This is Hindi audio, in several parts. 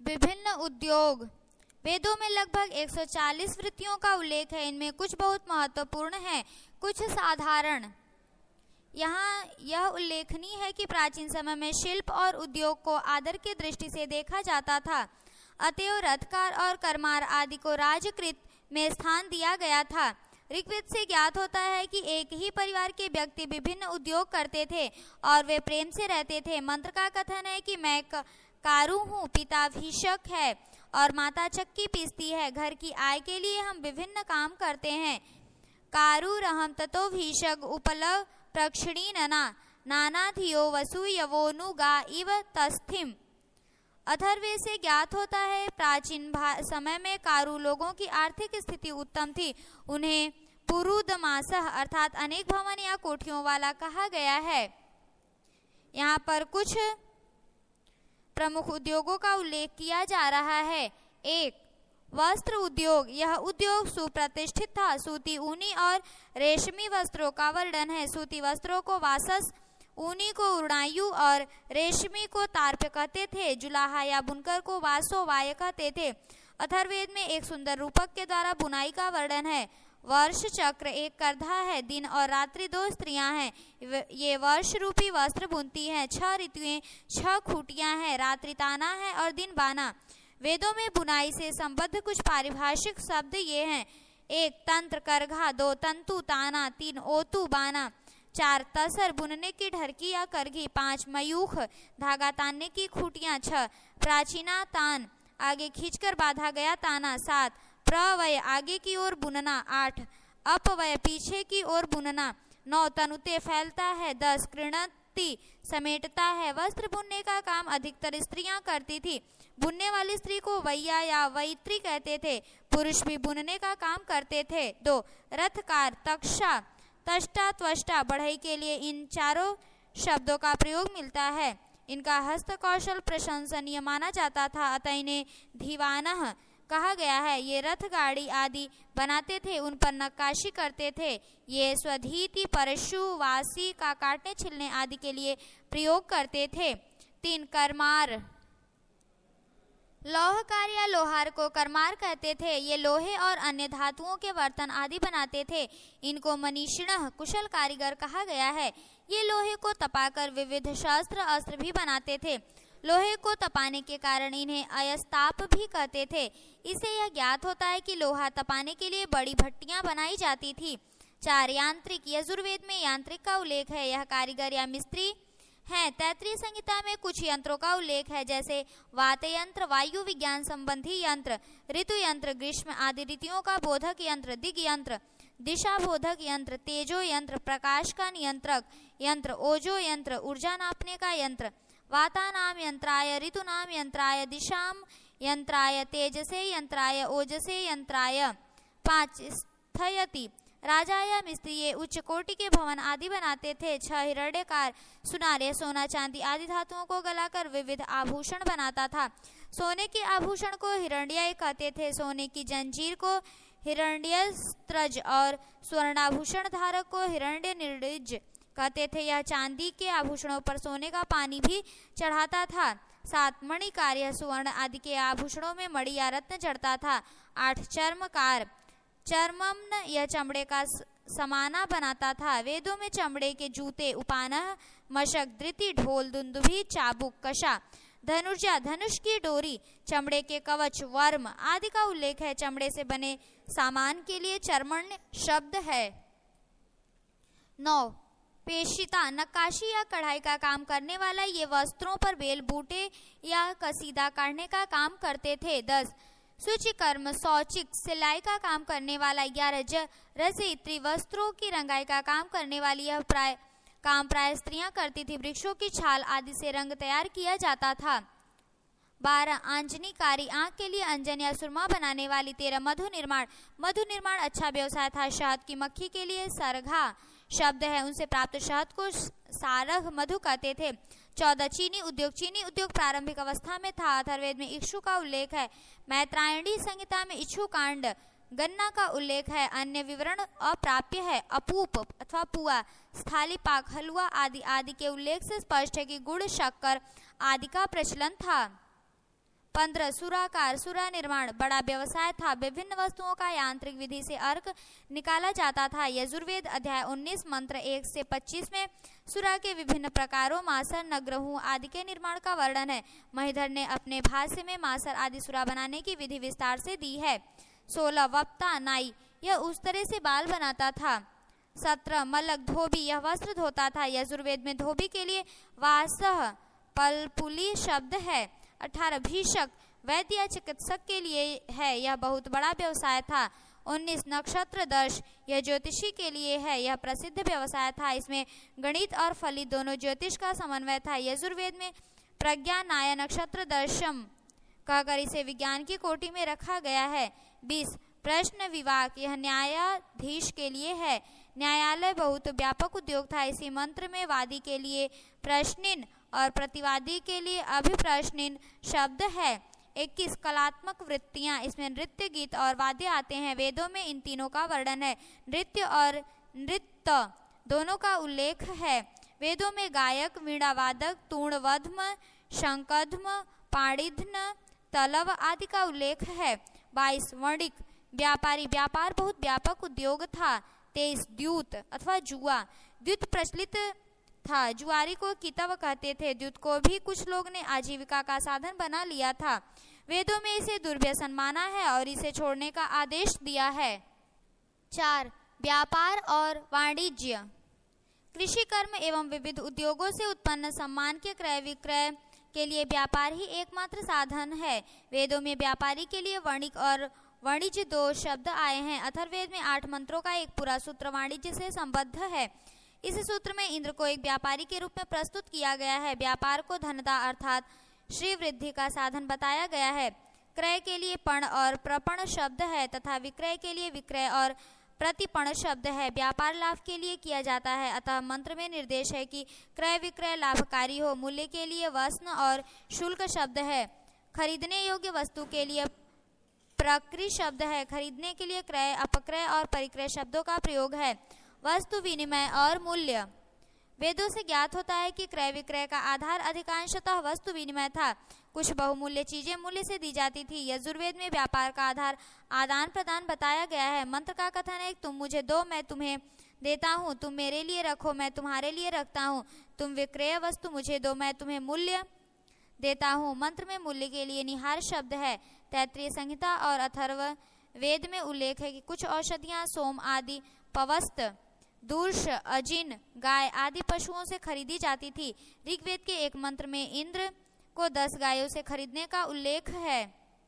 विभिन्न उद्योग। वेदों में लगभग 140 वृत्तियों का उल्लेख है। इनमें कुछ बहुत महत्वपूर्ण है, कुछ साधारण। यहाँ यह उल्लेखनीय है कि प्राचीन समय में शिल्प और उद्योग को आदर की दृष्टि से देखा जाता था। अतएव रथकार और कर्मार आदि को राजकृत में स्थान दिया गया था। ऋग्वेद से ज्ञात होता है कि एक ही परिवार के व्यक्ति विभिन्न उद्योग करते थे और वे प्रेम से रहते थे। मंत्र का कथन है कि मैं कारु हूँ, पिता भीषक है और माता चक्की पीसती है। घर की आय के लिए हम विभिन्न काम करते हैं। कारुरहं ततो भीषक उपलव प्रक्षिणीनना नानाधियो वसूयवोनुगा इव तस्थिम। अथर्ववेद से ज्ञात होता है प्राचीन समय में कारु लोगों की आर्थिक स्थिति उत्तम थी। उन्हें पुरुदमासह अर्थात अनेक भवन या कोठियों वाला कहा गया है। यहाँ पर कुछ प्रमुख उद्योगों का उल्लेख किया जा रहा है। 1. वस्त्र उद्योग। यह उद्योग सुप्रतिष्ठित था। सूती, ऊनी और रेशमी वस्त्रों का वर्णन है। सूती वस्त्रों को वासस, ऊनी को उड़ायु और रेशमी को तार्प्य कहते थे। जुलाहा या बुनकर को वासो वाय कहते थे। अथर्ववेद में एक सुंदर रूपक के द्वारा बुनाई का वर्णन है। वर्ष चक्र एक करधा है, दिन और रात्रि 2 स्त्रियां हैं। ये वर्ष रूपी वस्त्र बुनती हैं। 6 ऋतुएं, 6 खूटियां हैं, रात्रि ताना है और दिन बाना। वेदों में बुनाई से संबद्ध कुछ पारिभाषिक शब्द ये हैं। 1. तंत्र करघा, 2. तंतु ताना, 3. ओतु बाना, 4. तसर बुनने की ढरकी या करघी, 5. मयूख धागा तानने की खूटियां, 6. प्राचीना तान आगे खींचकर बांधा गया ताना, 7. प्रवय आगे की ओर बुनना, 8. अपवय पीछे की ओर बुनना, 9. तनुते फैलता है, 10. कृणति समेटता है। वस्त्र बुनने का काम अधिकतर स्त्रियां करती थी। बुनने वाली स्त्री को वैया या वैत्री कहते थे। पुरुष भी बुनने का काम करते थे। 2. रथकार, तक्षा, तष्टा, त्वष्टा बढ़ई के लिए इन चारों शब्दों का प्रयोग मिलता है। इनका हस्त कौशल प्रशंसनीय माना जाता था, अतः इन्हें धीवानः कहा गया है। ये रथ, गाड़ी आदि बनाते थे, उन पर नक्काशी करते थे। ये स्वधीति, परशु, वासी का काटने छिलने आदि के लिए प्रयोग करते थे। 3. कर्मार। लौहकार या लोहार को कर्मार कहते थे। ये लोहे और अन्य धातुओं के बर्तन आदि बनाते थे। इनको मनीषिणः कुशल कारीगर कहा गया है। ये लोहे को तपाकर विविध शस्त्र अस्त्र भी बनाते थे। लोहे को तपाने के कारण इन्हें अयस्ताप भी कहते थे। इससे यह ज्ञात होता है कि लोहा तपाने के लिए बड़ी भट्टियां बनाई जाती थी। 4. यांत्रिक। यजुर्वेद में यांत्रिक का उल्लेख है। यह कारीगर या मिस्त्री हैं। तैत्तिरीय संहिता में कुछ यंत्रों का उल्लेख है, जैसे वात यंत्र, वायु विज्ञान संबंधी यंत्र, ऋतु यंत्र, ग्रीष्म आदि ऋतुओं का बोधक यंत्र, दिग यंत्र, दिशा बोधक यंत्र, तेजो यंत्र, प्रकाश का नियंत्रक यंत्र, ओजो यंत्र, ऊर्जा नापने का यंत्र, वातानाम यंत्राय, ऋतुनाम यंत्राय, दिशाम यंत्राय, तेजसे यंत्राय, ओजसे यंत्राय। 5. स्थयति। राजा या मिस्त्री ये उच्च कोटि के भवन आदि बनाते थे। 6. हिरण्यकार। सुनार या सोना चांदी आदि धातुओं को गलाकर विविध आभूषण बनाता था। सोने के आभूषण को हिरण्यय कहते थे। सोने की जंजीर को हिरण्यस्त्रज और स्वर्णाभूषण धारक को हिरण्य निर्णिज कहते थे। यह चांदी के आभूषणों पर सोने का पानी भी चढ़ाता था। 7. मणिकार। यह सुवर्ण आदि के आभूषणों में मणि या रत्न जड़ता था। 8. चर्मकार। चर्मम्न यह चमड़े का समाना बनाता था। वेदों में चमड़े के जूते, उपानह, मशक, धृति, ढोल, दुंदुभी, चाबुक, कशा, धनुर्जा धनुष की डोरी, चमड़े के कवच, वर्म आदि का उल्लेख है। चमड़े से बने सामान के लिए चर्मण्य शब्द है। 9. पेशिता। नक्काशी या कढ़ाई का काम करने वाला। ये वस्त्रों पर बेल, बूटे या कसीदा काटने का काम करते थे। 10. सूचिकर्म, सौचिक सिलाई का काम करने वाला। 11. रसयित्री। वस्त्रों की रंगाई का काम करने वाली। यह प्राय स्त्रियां करती थी। वृक्षों की छाल आदि से रंग तैयार किया जाता था। 12. आंजनीकारी। आंख के लिए अंजन या सुरमा बनाने वाली। 13. मधु निर्माण। मधु निर्माण अच्छा व्यवसाय था। शहद की मक्खी के लिए सरघा शब्द है। उनसे प्राप्त शहद को सारघ मधु कहते थे। 14. चीनी उद्योग। चीनी उद्योग प्रारंभिक अवस्था में था। अथर्ववेद में इक्षु का उल्लेख है। मैत्रायणी संहिता में इक्षु कांड, गन्ना का उल्लेख है। अन्य विवरण अप्राप्य है। अपूप अथवा पुआ, स्थाली पाक, हलवा आदि के उल्लेख से स्पष्ट है कि गुड़, शक्कर आदि का प्रचलन था। 15 सुराकार, सुरा निर्माण बड़ा व्यवसाय था। विभिन्न वस्तुओं का यांत्रिक विधि से अर्क निकाला जाता था। यजुर्वेद अध्याय 19 मंत्र 1 से 25 में सुरा के विभिन्न प्रकारों मासर, नग्रहू आदि के निर्माण का वर्णन है। महीधर ने अपने भाष्य में मासर आदि सुरा बनाने की विधि विस्तार से दी है। 16 वप्ता नाई, यह उस तरह से बाल बनाता था। 17 मलक धोबी, यह वस्त्र धोता था। यजुर्वेद में धोबी के लिए वासह पलपुली शब्द है। 18 भीषक, वैद्य या चिकित्सक के लिए है, यह बहुत बड़ा व्यवसाय था। 19 नक्षत्र दर्श, यह ज्योतिषी के लिए है, यह प्रसिद्ध व्यवसाय था। इसमें गणित और फलित दोनों ज्योतिष का समन्वय था। यजुर्वेद में प्रज्ञा न्याय नक्षत्र दर्शम कहकर इसे विज्ञान की कोटि में रखा गया है। 20 प्रश्न विवाक, यह न्यायाधीश के लिए है। न्यायालय बहुत व्यापक उद्योग था। इसी मंत्र में वादी के लिए प्रश्निन और प्रतिवादी के लिए अभिप्रश्निन शब्द है। 21 कलात्मक वृत्तियां, इसमें नृत्य, गीत और वाद्य आते हैं। वेदों में इन तीनों का वर्णन है। नृत्य और नृत्य दोनों का उल्लेख है। वेदों में गायक, वीणावादक, तूणवध्म, शंखध्म, पाणिध्न, तलव आदि का उल्लेख है। 22 वणिक, व्यापारी, व्यापार बहुत व्यापक उद्योग था। 23 द्यूत अथवा जुआ, द्यूत प्रचलित था। जुआरी को कितव कहते थे। द्यूत को भी कुछ लोग ने आजीविका का साधन बना लिया था। वेदों में इसे दुर्व्यसन माना है और इसे छोड़ने का आदेश दिया है। 4 व्यापार और वाणिज्य, कृषि कर्म एवं विविध उद्योगों से उत्पन्न सम्मान के क्रय विक्रय के लिए व्यापार ही एकमात्र साधन है। वेदों में व्यापारी के लिए वणिक और वाणिज्य 2 शब्द आए हैं। अथर्ववेद में 8 मंत्रों का एक पूरा सूत्र वाणिज्य से संबद्ध है। इस सूत्र में इंद्र को एक व्यापारी के रूप में प्रस्तुत किया गया है। व्यापार को धनता अर्थात श्री वृद्धि का साधन बताया गया है। क्रय के लिए पण और प्रपण शब्द है तथा विक्रय के लिए विक्रय और प्रतिपण शब्द है। व्यापार लाभ के लिए किया जाता है, अतः मंत्र में निर्देश है कि क्रय विक्रय लाभकारी हो। मूल्य के लिए वस्न और शुल्क शब्द है। खरीदने योग्य वस्तु के लिए प्रक्रय शब्द है। खरीदने के लिए क्रय, अपक्रय और परिक्रय शब्दों का प्रयोग है। वस्तु विनिमय और मूल्य, वेदों से ज्ञात होता है कि क्रय विक्रय का आधार अधिकांशतः वस्तु विनिमय था। कुछ बहुमूल्य चीजें मूल्य से दी जाती थी। यजुर्वेद में व्यापार का आधार आदान प्रदान बताया गया है। मंत्र का कथन है, तुम मुझे दो मैं तुम्हें देता हूँ, तुम मेरे लिए रखो मैं तुम्हारे लिए रखता हूँ, तुम विक्रय वस्तु मुझे दो मैं तुम्हें मूल्य देता हूँ। मंत्र में मूल्य के लिए निहार शब्द है। तैत्रीय संहिता और अथर्व वेद में उल्लेख है कि कुछ औषधियाँ सोम आदि पवस्त, दूर्ष, अजिन, गाय आदि पशुओं से खरीदी जाती थी। ऋग्वेद के एक मंत्र में इंद्र को 10 गायों से खरीदने का उल्लेख है।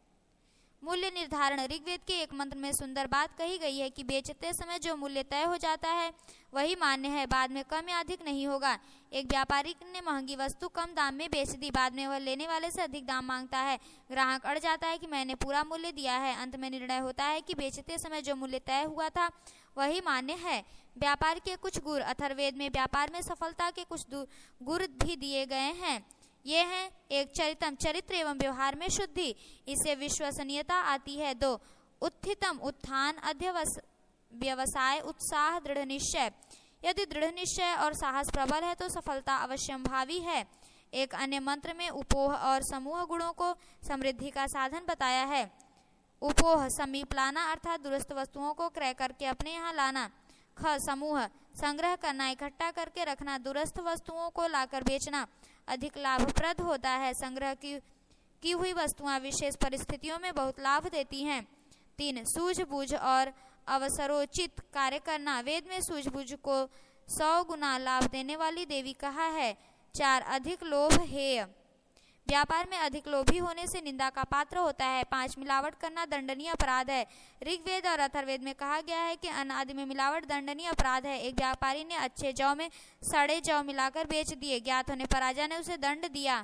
मूल्य निर्धारण, ऋग्वेद के एक मंत्र में सुंदर बात कही गई है कि बेचते समय जो मूल्य तय हो जाता है वही मान्य है, बाद में कम या अधिक नहीं होगा। एक व्यापारी ने महंगी वस्तु कम दाम में बेच दी, बाद में वह लेने वाले से अधिक दाम मांगता है। ग्राहक अड़ जाता है कि मैंने पूरा मूल्य दिया है। अंत में निर्णय होता है कि बेचते समय जो मूल्य तय हुआ था वही मान्य है। व्यापार के कुछ गुर, अथर्ववेद में व्यापार में सफलता के कुछ गुर भी दिए गए हैं। ये हैं, एक चरितम, चरित्र एवं व्यवहार में शुद्धि, इससे विश्वसनीयता आती है। 2 उत्थितम, उत्थान, व्यवसाय, उत्साह, दृढ़ निश्चय, यदि दृढ़ निश्चय और साहस प्रबल है तो सफलता अवश्यंभावी है। एक अन्य मंत्र में उपोह और समूह गुणों को समृद्धि का साधन बताया है। उपोह समीप लाना अर्थात दुरुस्त वस्तुओं को क्रय करके अपने यहाँ लाना। ख समूह संग्रह करना, इकट्ठा करके रखना, दुरुस्त वस्तुओं को लाकर बेचना अधिक लाभप्रद होता है। संग्रह की हुई वस्तुएं विशेष परिस्थितियों में बहुत लाभ देती हैं। 3 सूझबूझ और अवसरोचित कार्य करना, वेद में सूझबूझ को 100 गुना लाभ देने वाली देवी कहा है। 4 अधिक लोभ हेय, व्यापार में अधिक लोभी होने से निंदा का पात्र होता है। 5 मिलावट करना दंडनीय अपराध है। ऋग्वेद और अथर्ववेद में कहा गया है कि अन्न आदि में मिलावट दंडनीय अपराध है। एक व्यापारी ने अच्छे जौ में सड़े जौ मिलाकर बेच दिए, ज्ञात होने पर राजा ने उसे दंड दिया।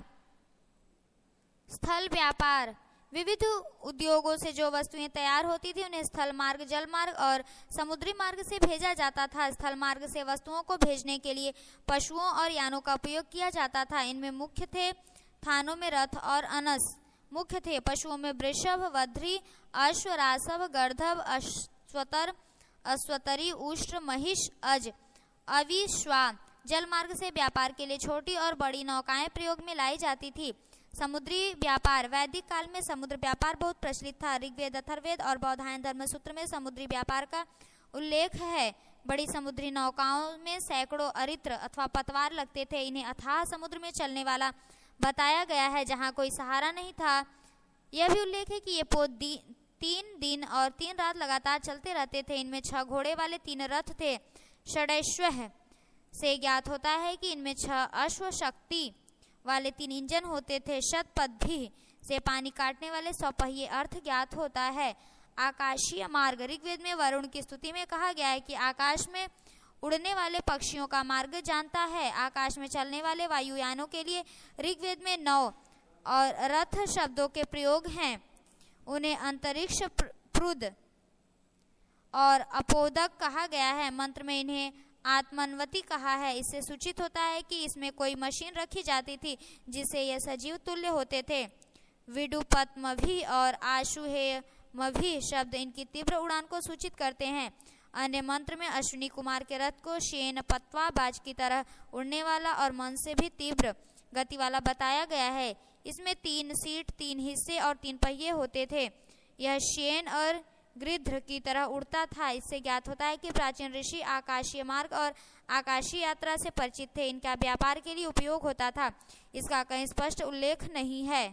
स्थल व्यापार, विविध उद्योगों से जो वस्तुएं तैयार होती थी उन्हें स्थल मार्ग, जल मार्ग और समुद्री मार्ग से भेजा जाता था। स्थल मार्ग से वस्तुओं को भेजने के लिए पशुओं और यानों का उपयोग किया जाता था। इनमें मुख्य थे थानों में रथ और अनस मुख्य थे। पशुओं में वृषभ, वध्री, अश्व, रासव, गर्दभ, अश्वतर, अश्वतरी, उष्ट्र, महिष, अज, अवि, श्वा। जल मार्ग से व्यापार के लिए छोटी और बड़ी नौकाएं प्रयोग में लाई जाती थी। समुद्री व्यापार। वैदिक काल में समुद्र व्यापार बहुत प्रचलित था। ऋग्वेद, अथर्ववेद और बौधायन धर्मसूत्र में समुद्री व्यापार का उल्लेख है। बड़ी समुद्री नौकाओं में सैकड़ों अरित्र अथवा पतवार लगते थे। इन्हें अथाह समुद्र में चलने वाला बताया गया है, जहाँ कोई सहारा नहीं था। यह भी उल्लेख है कि ये पोत 3 दिन और 3 रात लगातार चलते रहते थे। इनमें 6 घोड़े वाले 3 रथ थे। षडेश्व से ज्ञात होता है कि इनमें 6 अश्व शक्ति वाले 3 इंजन होते थे। शतपद्भिः से पानी काटने वाले 100 पहिए अर्थ ज्ञात होता है। आकाशीय मार्ग। ऋग्वेद में वरुण की स्तुति में कहा गया है कि आकाश में उड़ने वाले पक्षियों का मार्ग जानता है। आकाश में चलने वाले वायुयानों के लिए ऋग्वेद में नौ और रथ शब्दों के प्रयोग हैं। उन्हें अंतरिक्ष प्रुद और अपोदक कहा गया है। मंत्र में इन्हें आत्मन्वती कहा है। इससे सूचित होता है कि इसमें कोई मशीन रखी जाती थी जिससे यह सजीव तुल्य होते थे। विडुपत्मभि और आशुहेयमभि शब्द इनकी तीव्र उड़ान को सूचित करते हैं। अन्य मंत्र में अश्विनी कुमार के रथ को शेन पत्वा बाज की तरह उड़ने वाला और मन से भी तीव्र गति वाला बताया गया है। इसमें 3 सीट, 3 हिस्से और 3 पहिए होते थे। यह शेन और गृध्र की तरह उड़ता था। इससे ज्ञात होता है कि प्राचीन ऋषि आकाशीय मार्ग और आकाशीय यात्रा से परिचित थे। इनका व्यापार के लिए उपयोग होता था। इसका कहीं स्पष्ट उल्लेख नहीं है।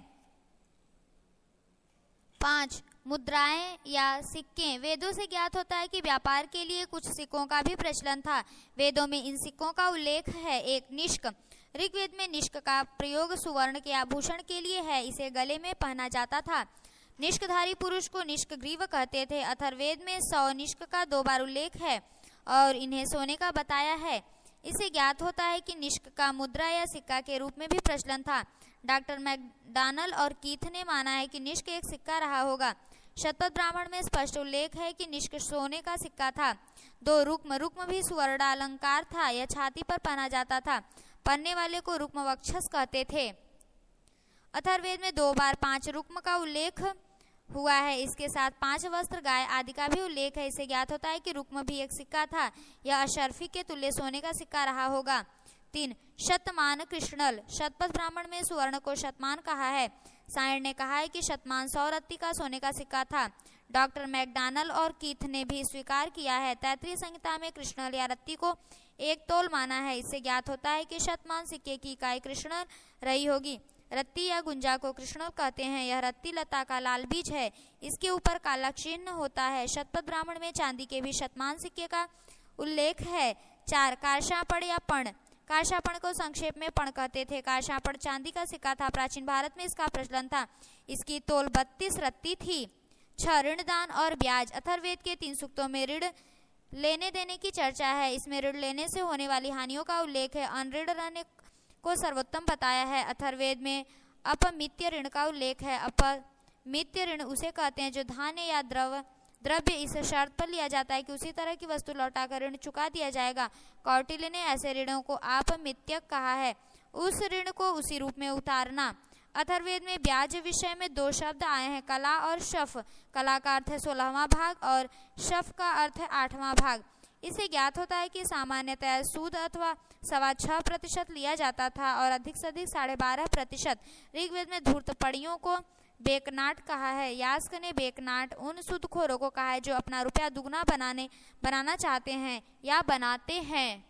5. मुद्राएं या सिक्के। वेदों से ज्ञात होता है कि व्यापार के लिए कुछ सिक्कों का भी प्रचलन था। वेदों में इन सिक्कों का उल्लेख है। 1. निष्क। ऋग्वेद में निष्क का प्रयोग सुवर्ण के आभूषण के लिए है। इसे गले में पहना जाता था। निष्कधारी पुरुष को निष्क ग्रीव कहते थे। अथर्ववेद में 100 निष्क का 2 बार उल्लेख है और इन्हें सोने का बताया है। इससे ज्ञात होता है कि निष्क का मुद्रा या सिक्का के रूप में भी प्रचलन था। डॉक्टर मैकडॉनल और कीथ ने माना है कि निष्क एक सिक्का रहा होगा। शतपथ ब्राह्मण में स्पष्ट उल्लेख है कि निष्क सोने का सिक्का था। 2. रुक्म। रुक्म भी सुवर्णालंकार था। यह छाती पर पहना जाता था। पहनने वाले को रुक्म वक्षस कहते थे। अथर्ववेद में 2 बार 5 रुक्म का उल्लेख हुआ है। इसके साथ 5 वस्त्र, गाय आदि का भी उल्लेख है। इससे ज्ञात होता है कि रुक्म भी एक सिक्का था। यह अशर्फी के तुल्य सोने का सिक्का रहा होगा। 3. शतमान कृष्णल। शतपथ ब्राह्मण में सुवर्ण को शतमान कहा है। सायण ने कहा है कि शतमान 100 रत्ती का सोने का सिक्का था। डॉक्टर मैकडॉनल और कीथ ने भी स्वीकार किया है। तैत्रीय संहिता में कृष्णल या रत्ती को 1 तोल माना है। इससे ज्ञात होता है कि शतमान सिक्के की इकाई कृष्णल रही होगी। रत्ती या गुंजा को कृष्णल कहते हैं। यह रत्ती लता का लाल बीज है। इसके ऊपर काला चिन्ह होता है। शतपथ ब्राह्मण में चांदी के भी शतमान सिक्के का उल्लेख है। 4. कारशापण या पण। कारशापण को संक्षेप में पण कहते थे। कारशापण चांदी का सिक्का था। प्राचीन भारत में इसका प्रचलन था। इसकी तोल 32 रत्ती थी। 6. ऋणदान और ब्याज। अथर्ववेद के 3 सूक्तों में ऋण लेने देने की चर्चा है। इसमें ऋण लेने से होने वाली हानियों का उल्लेख है। अनऋण रहने को सर्वोत्तम बताया है। अथर्ववेद में अपमित्य ऋण का उल्लेख है। अपमित्य ऋण उसे कहते हैं जो धान्य या द्रव्य इस शर्त पर लिया जाता है कि उसी तरह की वस्तु लौटाकर ऋण चुका दिया जाएगा। कौटिल्य ने ऐसे ऋणों को आपमित्यक कहा है। उस ऋण को उसी रूप में उतारना। अथर्ववेद में ब्याज विषय में 2 शब्द आए हैं, कला और शफ। कला का अर्थ है 16वां भाग और शफ का अर्थ है 8वां भाग। इससे ज्ञात होता है कि सामान्यतः सूद अथवा 6.25% लिया जाता था और अधिक से अधिक 12.5%। ऋग्वेद में धूर्त पड़ियों को बेकनाट कहा है। यास्क ने बेकनाट उन सूदखोरों को कहा है जो अपना रुपया दुगना बनाना चाहते हैं या बनाते हैं।